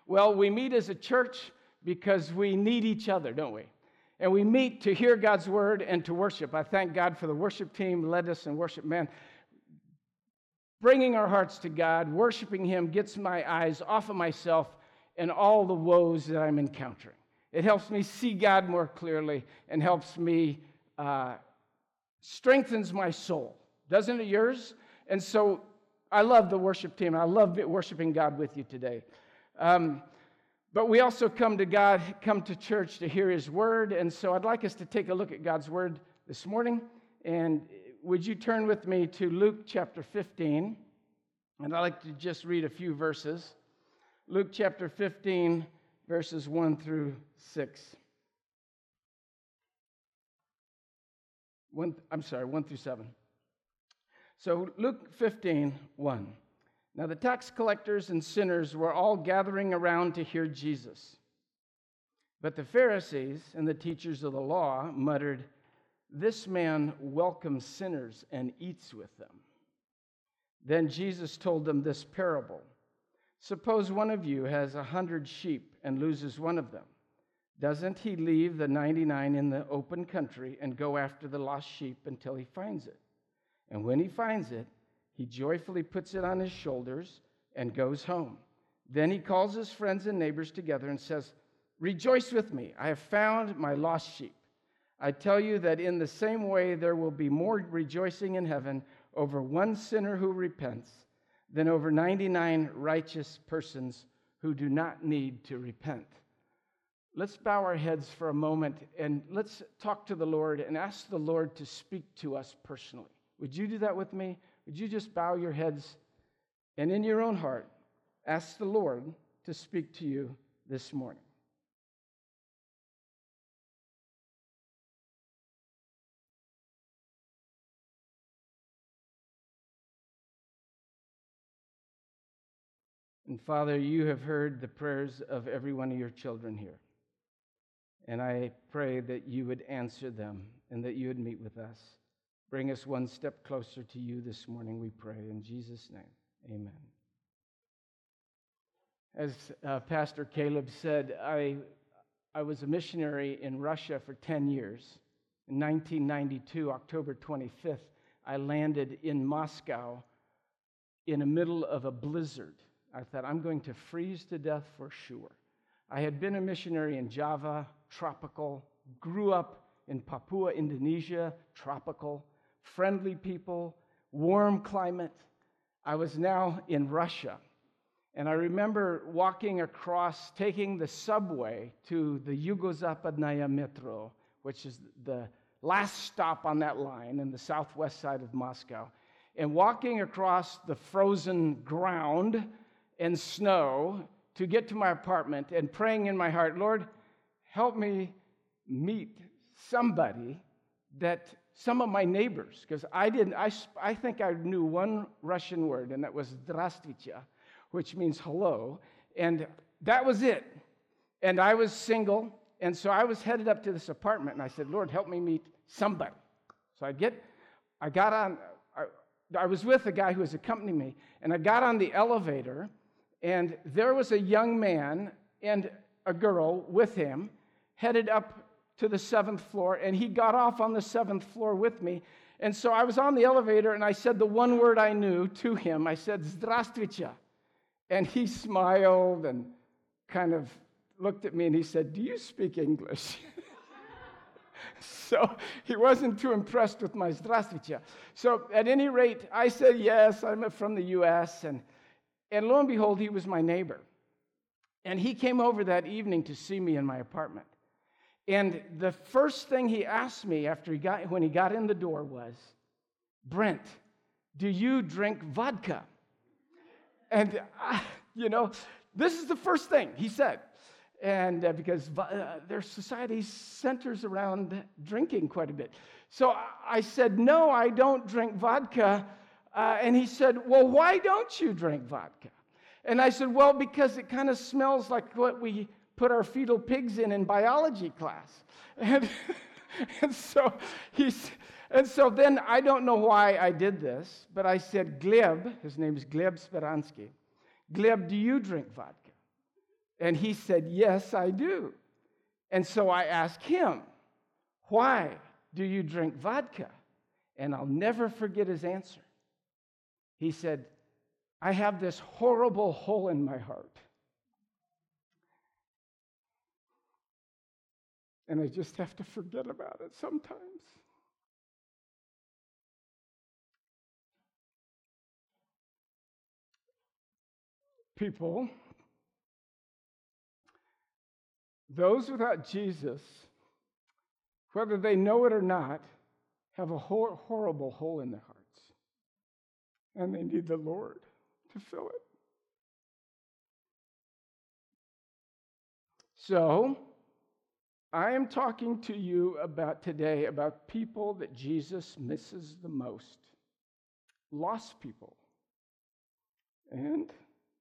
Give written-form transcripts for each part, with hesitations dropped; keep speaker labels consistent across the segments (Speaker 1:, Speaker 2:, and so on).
Speaker 1: Well, we meet as a church because we need each other, don't we? And we meet to hear God's word and to worship. I thank God for the worship team, led us in worship. Man, bringing our hearts to God, worshiping Him gets my eyes off of myself and all the woes that I'm encountering. It helps me see God more clearly and helps me, strengthens my soul. Doesn't it yours? And so I love the worship team. I love worshiping God with you today. But we also come to church to hear His word. And so I'd like us to take a look at God's word this morning. And would you turn with me to Luke chapter 15? And I'd like to just read a few verses. Luke chapter 15, verses 1 through 6. 1 through 7. So Luke 15, 1. Now the tax collectors and sinners were all gathering around to hear Jesus. But the Pharisees and the teachers of the law muttered, "This man welcomes sinners and eats with them." Then Jesus told them this parable. Suppose one of you has 100 sheep and loses one of them. Doesn't he leave the 99 in the open country and go after the lost sheep until he finds it? And when he finds it, he joyfully puts it on his shoulders and goes home. Then he calls his friends and neighbors together and says, "Rejoice with me, I have found my lost sheep." I tell you that in the same way there will be more rejoicing in heaven over one sinner who repents than over 99 righteous persons who do not need to repent. Let's bow our heads for a moment and let's talk to the Lord and ask the Lord to speak to us personally. Would you do that with me? Would you just bow your heads and in your own heart ask the Lord to speak to you this morning? And Father, you have heard the prayers of every one of your children here. And I pray that you would answer them and that you would meet with us. Bring us one step closer to you this morning, we pray. In Jesus' name, amen. As Pastor Caleb said, I was a missionary in Russia for 10 years. In 1992, October 25th, I landed in Moscow in the middle of a blizzard. I thought, I'm going to freeze to death for sure. I had been a missionary in Java, tropical, grew up in Papua, Indonesia, tropical, friendly people, warm climate. I was now in Russia. And I remember walking across, taking the subway to the Yugo-Zapadnaya Metro, which is the last stop on that line in the southwest side of Moscow, and walking across the frozen ground and snow to get to my apartment and praying in my heart, Lord, help me meet somebody some of my neighbors, because I think I knew one Russian word, and that was "Здравствуйте," which means hello, and that was it. And I was single, and so I was headed up to this apartment, and I said, Lord, help me meet somebody. So I was with a guy who was accompanying me, and I got on the elevator, and there was a young man and a girl with him headed up to the 7th floor, and he got off on the 7th floor with me. And so I was on the elevator, and I said the one word I knew to him. I said, "Здравствуйте." And he smiled and kind of looked at me, and he said, "Do you speak English?" So he wasn't too impressed with my "Здравствуйте." So at any rate, I said, yes, I'm from the U.S., and lo and behold, he was my neighbor. And he came over that evening to see me in my apartment. And the first thing he asked me when he got in the door was, "Brent, do you drink vodka?" And, this is the first thing he said. And because their society centers around drinking quite a bit. So I said, "No, I don't drink vodka." And he said, "Well, why don't you drink vodka?" And I said, "Well, because it kind of smells like what we put our fetal pigs in biology class." And so then I don't know why I did this, but I said, "Gleb," his name is Gleb Speransky, "Gleb, do you drink vodka?" And he said, yes, I do. And so I asked him, why do you drink vodka? And I'll never forget his answer. He said, I have this horrible hole in my heart. And I just have to forget about it sometimes. People, those without Jesus, whether they know it or not, have a horrible hole in their hearts. And they need the Lord to fill it. So, I am talking to you today about people that Jesus misses the most. Lost people. And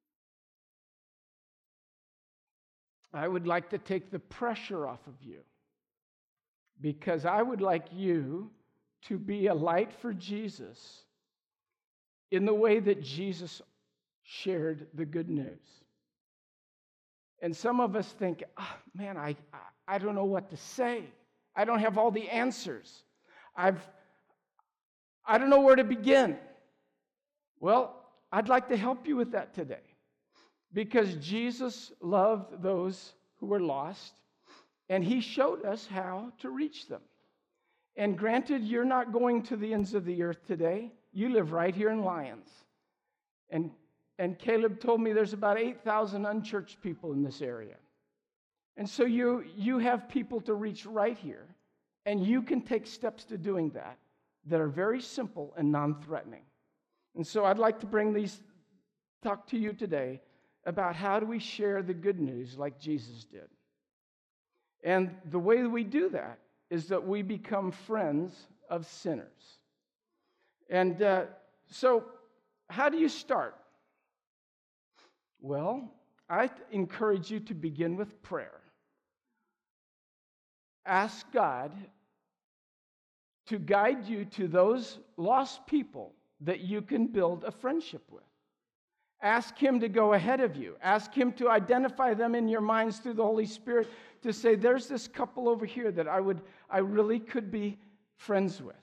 Speaker 1: I would like to take the pressure off of you, because I would like you to be a light for Jesus in the way that Jesus shared the good news. And some of us think, man, I don't know what to say. I don't have all the answers. I don't know where to begin. Well, I'd like to help you with that today, because Jesus loved those who were lost, and he showed us how to reach them. And granted, you're not going to the ends of the earth today. You live right here in Lyons. And Caleb told me there's about 8,000 unchurched people in this area. And so you have people to reach right here, and you can take steps to doing that are very simple and non-threatening. And so I'd like to talk to you today about how do we share the good news like Jesus did. And the way that we do that is that we become friends of sinners. And so how do you start? Well, I encourage you to begin with prayer. Ask God to guide you to those lost people that you can build a friendship with. Ask him to go ahead of you. Ask him to identify them in your minds through the Holy Spirit, to say, there's this couple over here that I really could be friends with.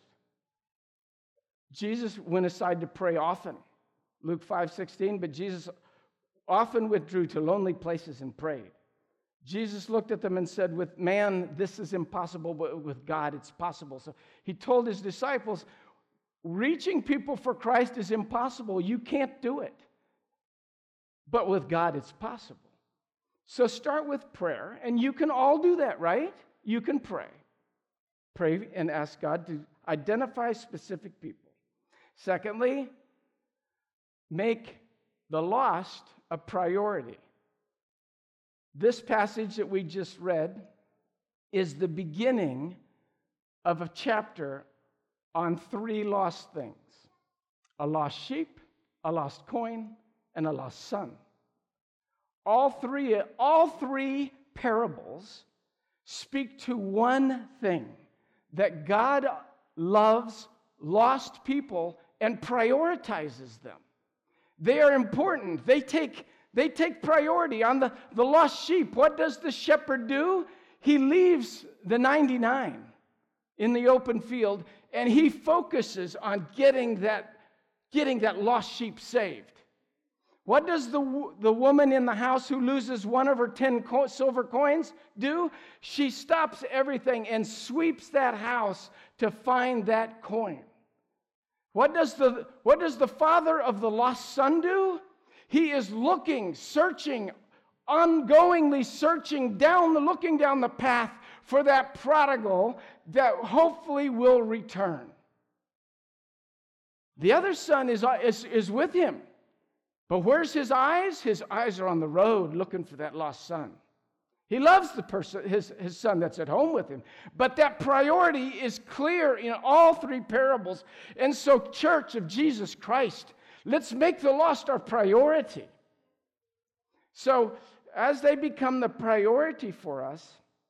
Speaker 1: Jesus went aside to pray often. Luke 5:16, but Jesus often withdrew to lonely places and prayed. Jesus looked at them and said, with man, this is impossible, but with God, it's possible. So he told his disciples, reaching people for Christ is impossible. You can't do it. But with God, it's possible. So start with prayer, and you can all do that, right? You can pray. Pray and ask God to identify specific people. Secondly, make the lost a priority. This passage that we just read is the beginning of a chapter on 3 lost things: a lost sheep, a lost coin, and a lost son. All three parables speak to one thing: that God loves lost people and prioritizes them. They are important. They take priority. On the lost sheep, what does the shepherd do? He leaves the 99 in the open field, and he focuses on getting that lost sheep saved. What does the woman in the house who loses one of her 10 silver coins do? She stops everything and sweeps that house to find that coin. What does the father of the lost son do? He is looking, searching, ongoingly searching looking down the path for that prodigal that hopefully will return. The other son is with him. But where's his eyes? His eyes are on the road looking for that lost son. He loves the person, his son that's at home with him. But that priority is clear in all 3 parables. And so, Church of Jesus Christ, let's make the lost our priority. So, as they become the priority for us,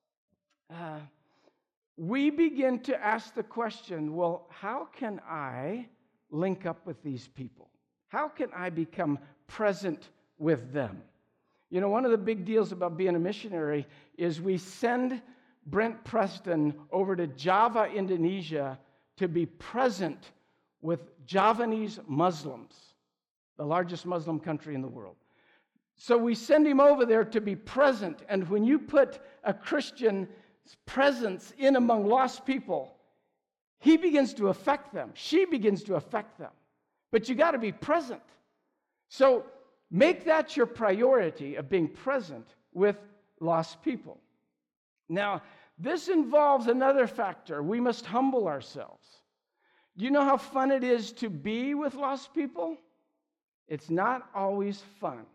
Speaker 1: we begin to ask the question, well, how can I link up with these people? How can I become present with them? You know, one of the big deals about being a missionary is we send Brent Preston over to Java, Indonesia, to be present with Javanese Muslims, the largest Muslim country in the world. So we send him over there to be present, and when you put a Christian presence in among lost people, he begins to affect them. She begins to affect them. But you got to be present. So make that your priority of being present with lost people. Now, this involves another factor. We must humble ourselves. Do you know how fun it is to be with lost people? It's not always fun.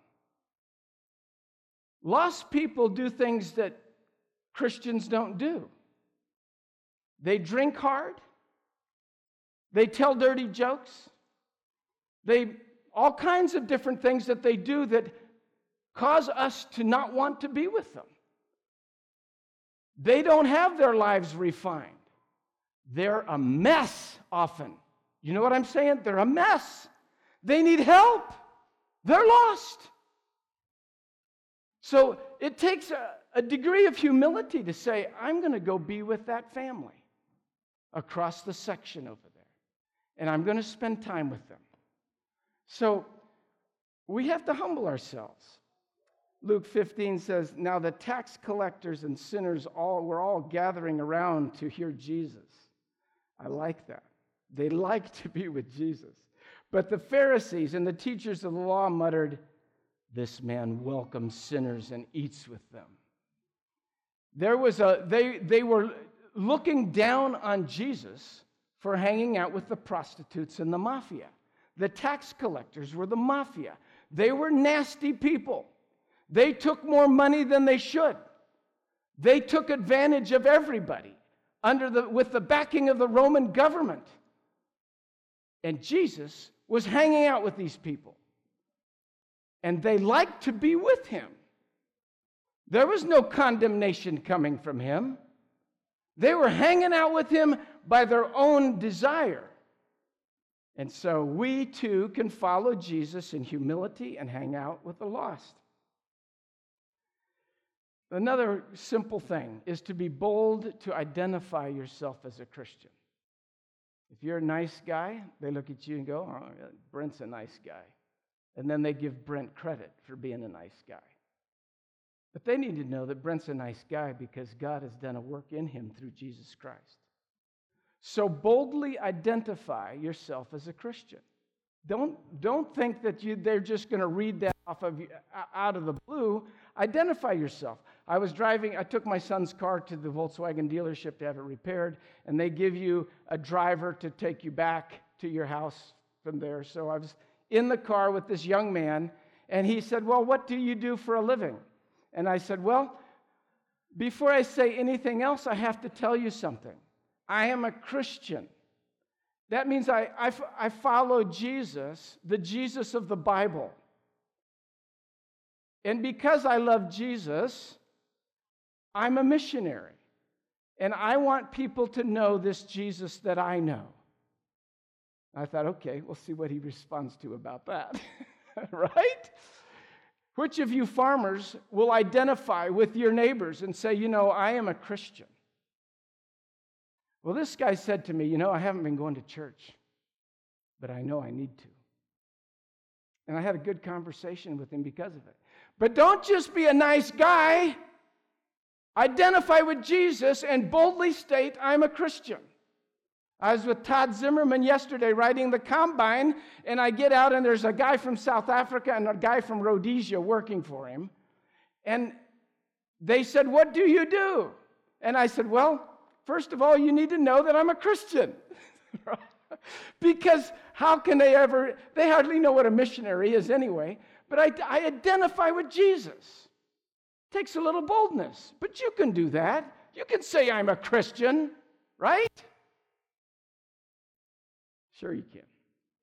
Speaker 1: Lost people do things that Christians don't do. They drink hard. They tell dirty jokes. All kinds of different things that they do that cause us to not want to be with them. They don't have their lives refined. They're a mess often. You know what I'm saying? They're a mess. They need help. They're lost. So it takes a degree of humility to say, I'm going to go be with that family across the section over there, and I'm going to spend time with them. So we have to humble ourselves. Luke 15 says, now the tax collectors and sinners were all gathering around to hear Jesus. I like that. They like to be with Jesus. But the Pharisees and the teachers of the law muttered, this man welcomes sinners and eats with them. They were looking down on Jesus for hanging out with the prostitutes and the mafia. The tax collectors were the mafia. They were nasty people. They took more money than they should. They took advantage of everybody with the backing of the Roman government. And Jesus was hanging out with these people. And they liked to be with him. There was no condemnation coming from him. They were hanging out with him by their own desire. And so we too can follow Jesus in humility and hang out with the lost. Another simple thing is to be bold to identify yourself as a Christian. If you're a nice guy, they look at you and go, oh, Brent's a nice guy. And then they give Brent credit for being a nice guy. But they need to know that Brent's a nice guy because God has done a work in him through Jesus Christ. So boldly identify yourself as a Christian. Don't think that they're just going to read that out of the blue. Identify yourself. I took my son's car to the Volkswagen dealership to have it repaired, and they give you a driver to take you back to your house from there. So I was in the car with this young man, and he said, well, what do you do for a living? And I said, well, before I say anything else, I have to tell you something. I am a Christian. That means I follow Jesus, the Jesus of the Bible. And because I love Jesus, I'm a missionary. And I want people to know this Jesus that I know. I thought, okay, we'll see what he responds to about that. Right? Which of you farmers will identify with your neighbors and say, I am a Christian? Well, this guy said to me, I haven't been going to church, but I know I need to. And I had a good conversation with him because of it. But don't just be a nice guy. Identify with Jesus and boldly state, I'm a Christian. I was with Todd Zimmerman yesterday riding the combine, and I get out, and there's a guy from South Africa and a guy from Rhodesia working for him. And they said, what do you do? And I said, well, first of all, you need to know that I'm a Christian. Because how can they hardly know what a missionary is anyway. But I identify with Jesus. It takes a little boldness, but you can do that. You can say I'm a Christian, right? Sure you can.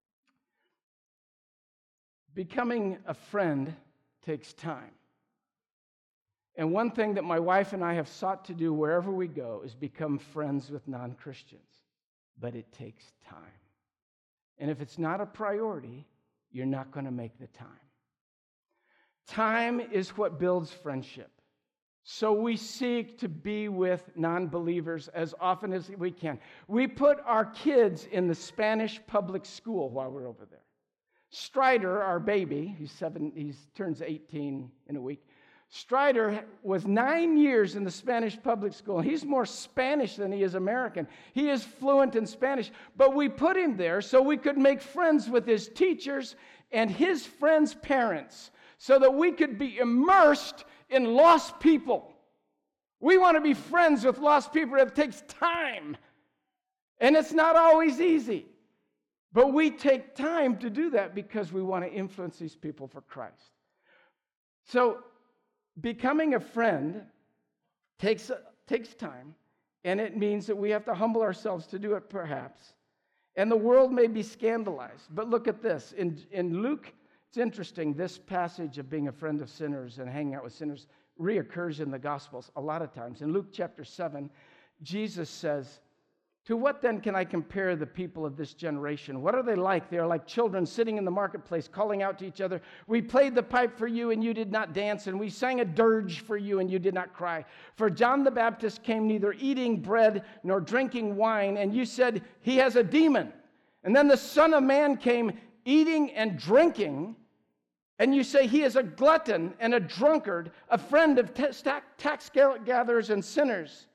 Speaker 1: Becoming a friend takes time. And one thing that my wife and I have sought to do wherever we go is become friends with non-Christians. But it takes time. And if it's not a priority, you're not going to make the time. Time is what builds friendship. So we seek to be with non-believers as often as we can. We put our kids in the Spanish public school while we're over there. Strider, our baby, he turns 18 in a week. Strider was 9 years in the Spanish public school. He's more Spanish than he is American. He is fluent in Spanish, but we put him there so we could make friends with his teachers and his friends' parents so that we could be immersed in lost people. We want to be friends with lost people. It takes time, and it's not always easy. But we take time to do that because we want to influence these people for Christ. So becoming a friend takes time, and it means that we have to humble ourselves to do it, perhaps. And the world may be scandalized. But look at this. In Luke, it's interesting, this passage of being a friend of sinners and hanging out with sinners reoccurs in the Gospels a lot of times. In Luke chapter 7, Jesus says, "To what then can I compare the people of this generation? What are they like? They are like children sitting in the marketplace, calling out to each other, 'We played the pipe for you, and you did not dance, and we sang a dirge for you, and you did not cry. For John the Baptist came neither eating bread nor drinking wine, and you said, he has a demon. And then the Son of Man came eating and drinking, and you say he is a glutton and a drunkard, a friend of tax gatherers and sinners.'"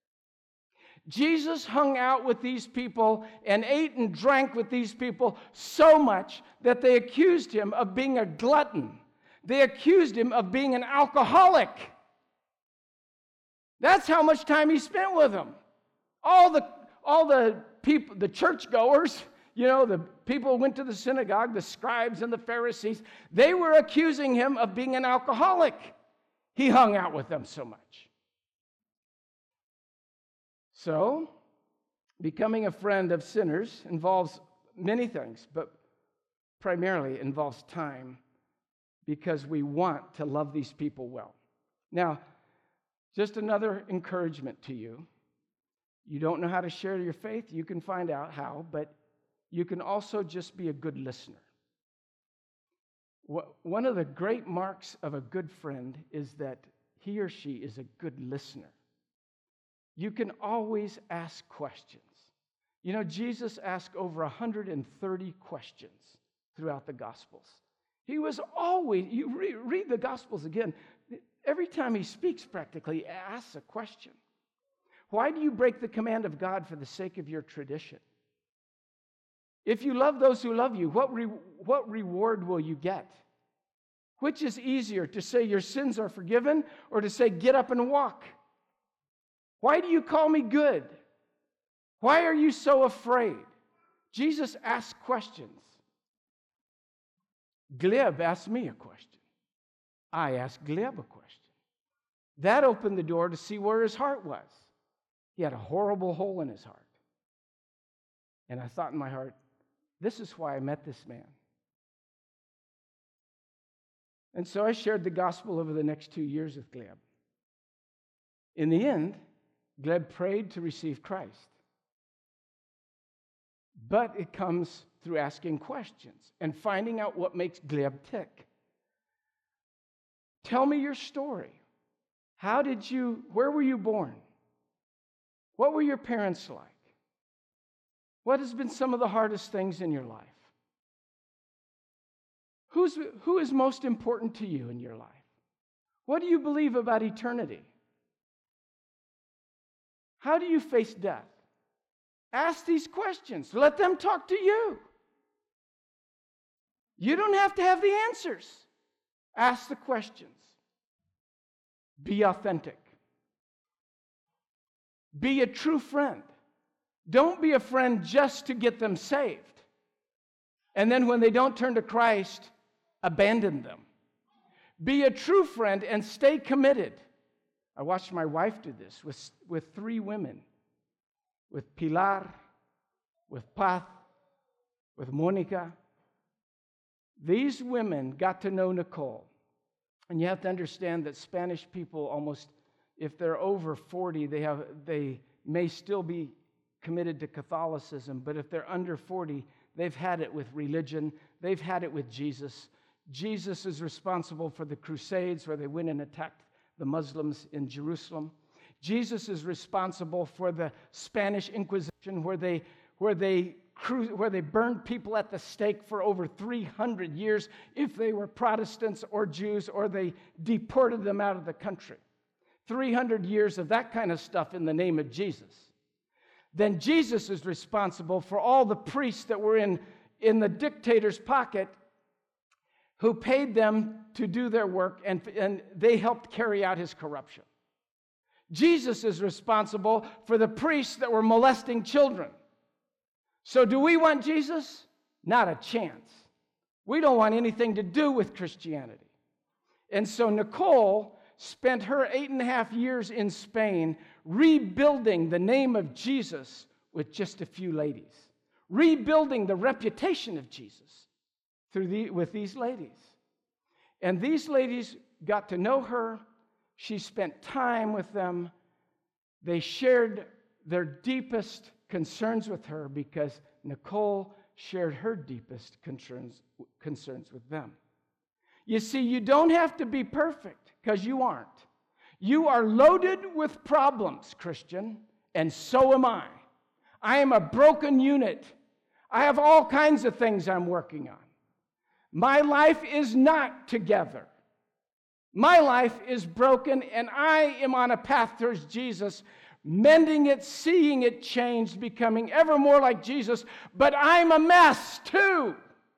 Speaker 1: Jesus hung out with these people and ate and drank with these people so much that they accused him of being a glutton. They accused him of being an alcoholic. That's how much time he spent with them. All the people, the churchgoers, the people who went to the synagogue, the scribes and the Pharisees, they were accusing him of being an alcoholic. He hung out with them so much. So, becoming a friend of sinners involves many things, but primarily involves time because we want to love these people well. Now, just another encouragement to you. You don't know how to share your faith, you can find out how, but you can also just be a good listener. One of the great marks of a good friend is that he or she is a good listener. You can always ask questions. Jesus asked over 130 questions throughout the Gospels. He was always, you read the Gospels again, every time he speaks practically, he asks a question. Why do you break the command of God for the sake of your tradition? If you love those who love you, what reward will you get? Which is easier, to say your sins are forgiven or to say get up and walk? Why do you call me good? Why are you so afraid? Jesus asked questions. Gleb asked me a question. I asked Gleb a question. That opened the door to see where his heart was. He had a horrible hole in his heart. And I thought in my heart, this is why I met this man. And so I shared the gospel over the next 2 years with Gleb. In the end, Gleb prayed to receive Christ. But it comes through asking questions and finding out what makes Gleb tick. Tell me your story. Where were you born? What were your parents like? What has been some of the hardest things in your life? Who is most important to you in your life? What do you believe about eternity? How do you face death? Ask these questions. Let them talk to you. You don't have to have the answers. Ask the questions. Be authentic. Be a true friend. Don't be a friend just to get them saved. And then when they don't turn to Christ, abandon them. Be a true friend and stay committed. I watched my wife do this with 3 women, with Pilar, with Paz, with Monica. These women got to know Nicole. And you have to understand that Spanish people almost, if they're over 40, they may still be committed to Catholicism, but if they're under 40, they've had it with religion, they've had it with Jesus. Jesus is responsible for the Crusades where they went and attacked the Muslims in Jerusalem. Jesus is responsible for the Spanish Inquisition where they burned people at the stake for over 300 years if they were Protestants or Jews, or they deported them out of the country. 300 years of that kind of stuff in the name of Jesus. Then Jesus is responsible for all the priests that were in the dictator's pocket who paid them to do their work, and they helped carry out his corruption. Jesus is responsible for the priests that were molesting children. So do we want Jesus? Not a chance. We don't want anything to do with Christianity. And so Nicole spent her 8.5 years in Spain rebuilding the name of Jesus with just a few ladies, rebuilding the reputation of Jesus with these ladies. And these ladies got to know her. She spent time with them. They shared their deepest concerns with her because Nicole shared her deepest concerns with them. You see, you don't have to be perfect because you aren't. You are loaded with problems, Christian, and so am I. I am a broken unit. I have all kinds of things I'm working on. My life is not together. My life is broken, and I am on a path towards Jesus, mending it, seeing it change, becoming ever more like Jesus, but I'm a mess too.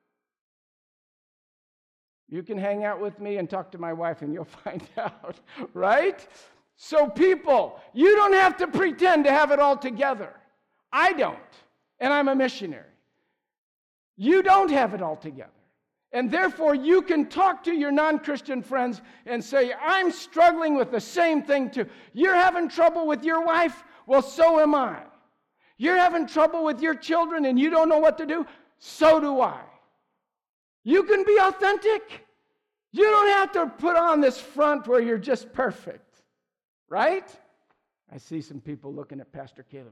Speaker 1: You can hang out with me and talk to my wife and you'll find out, right? So people, you don't have to pretend to have it all together. I don't, and I'm a missionary. You don't have it all together. And therefore, you can talk to your non-Christian friends and say, I'm struggling with the same thing too. You're having trouble with your wife? Well, so am I. You're having trouble with your children and you don't know what to do? So do I. You can be authentic. You don't have to put on this front where you're just perfect, right? I see some people looking at Pastor Caleb.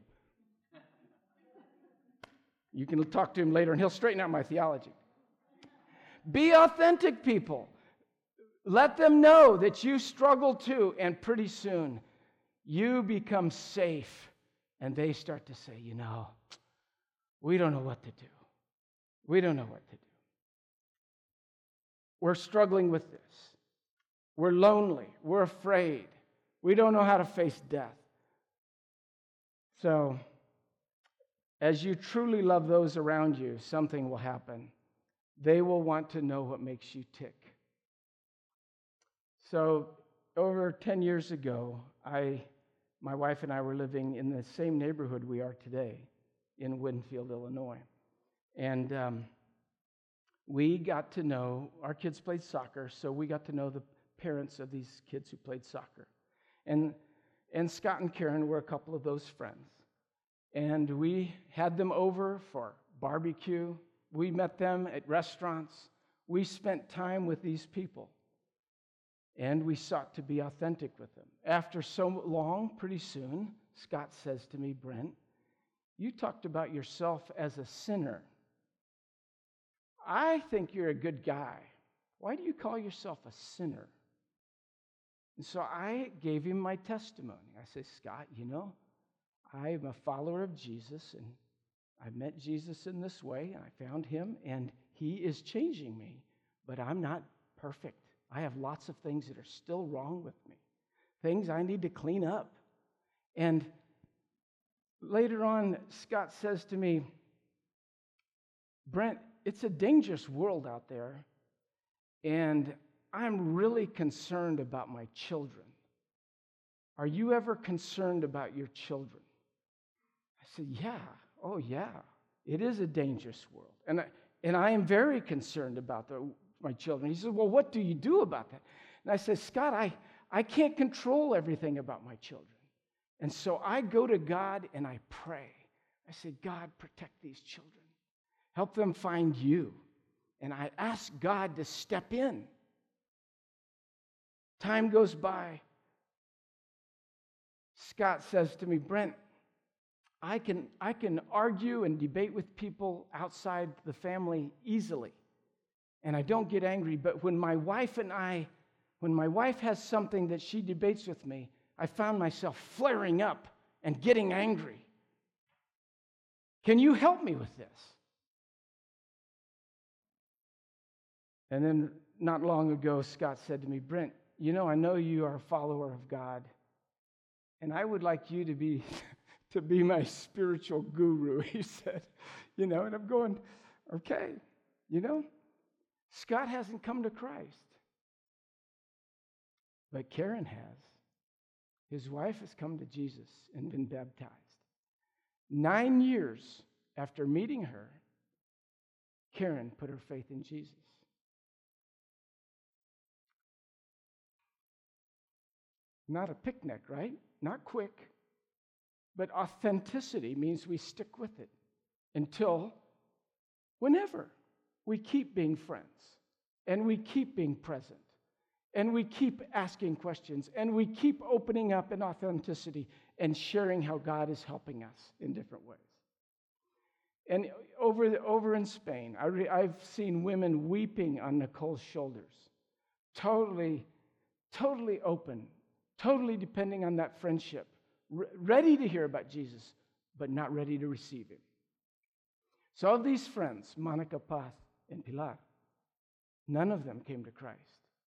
Speaker 1: You can talk to him later and he'll straighten out my theology. Be authentic, people. Let them know that you struggle too, and pretty soon you become safe, and they start to say, we don't know what to do. We don't know what to do. We're struggling with this. We're lonely. We're afraid. We don't know how to face death. So, as you truly love those around you, something will happen. They will want to know what makes you tick. So, over 10 years ago, my wife and I were living in the same neighborhood we are today in Winfield, Illinois. And we got to know, our kids played soccer, so we got to know the parents of these kids who played soccer. And Scott and Karen were a couple of those friends. And we had them over for barbecue. We met them at restaurants. We spent time with these people. And we sought to be authentic with them. After so long, pretty soon, Scott says to me, Brent, you talked about yourself as a sinner. I think you're a good guy. Why do you call yourself a sinner? And so I gave him my testimony. I said, Scott, I am a follower of Jesus, and I met Jesus in this way, and I found him, and he is changing me, but I'm not perfect. I have lots of things that are still wrong with me, things I need to clean up. And later on, Scott says to me, Brent, it's a dangerous world out there, and I'm really concerned about my children. Are you ever concerned about your children? I said, yeah. Oh, yeah, it is a dangerous world. And I am very concerned about my children. He said, well, what do you do about that? And I said, Scott, I can't control everything about my children. And so I go to God and I pray. I say, God, protect these children. Help them find you. And I ask God to step in. Time goes by. Scott says to me, Brent, I can argue and debate with people outside the family easily. and I don't get angry, but when my wife has something that she debates with me, I found myself flaring up and getting angry. Can you help me with this? And then not long ago, Scott said to me, Brent, I know you are a follower of God, and I would like you to be to be my spiritual guru, he said. And I'm going, okay, Scott hasn't come to Christ, but Karen has. His wife has come to Jesus and been baptized. 9 years after meeting her, Karen put her faith in Jesus. Not a picnic, right? Not quick. But authenticity means we stick with it until whenever we keep being friends, and we keep being present, and we keep asking questions, and we keep opening up in authenticity and sharing how God is helping us in different ways. And over in Spain, I've seen women weeping on Nicole's shoulders, totally open, totally depending on that friendship, ready to hear about Jesus, but not ready to receive him. So of these friends, Monica, Paz, and Pilar, none of them came to Christ.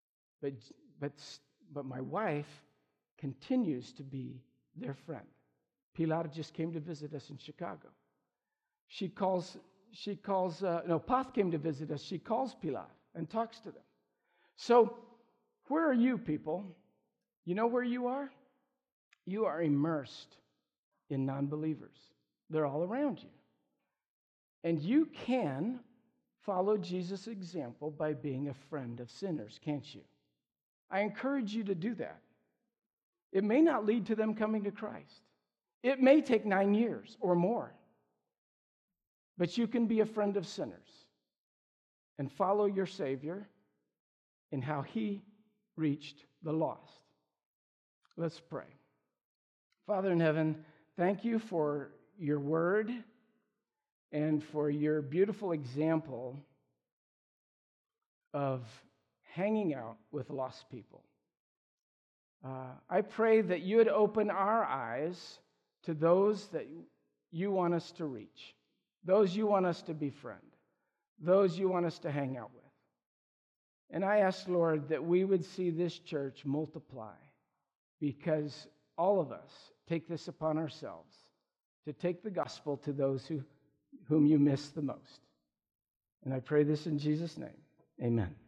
Speaker 1: But my wife continues to be their friend. Pilar just came to visit us in Chicago. Paz came to visit us. She calls Pilar and talks to them. So where are you, people? You know where you are? You are immersed in non-believers. They're all around you. And you can follow Jesus' example by being a friend of sinners, can't you? I encourage you to do that. It may not lead to them coming to Christ. It may take 9 years or more. But you can be a friend of sinners and follow your Savior in how he reached the lost. Let's pray. Father in heaven, thank you for your word and for your beautiful example of hanging out with lost people. I pray that you would open our eyes to those that you want us to reach, those you want us to befriend, those you want us to hang out with. And I ask, Lord, that we would see this church multiply, because all of us take this upon ourselves to take the gospel to those whom you miss the most. And I pray this in Jesus' name. Amen.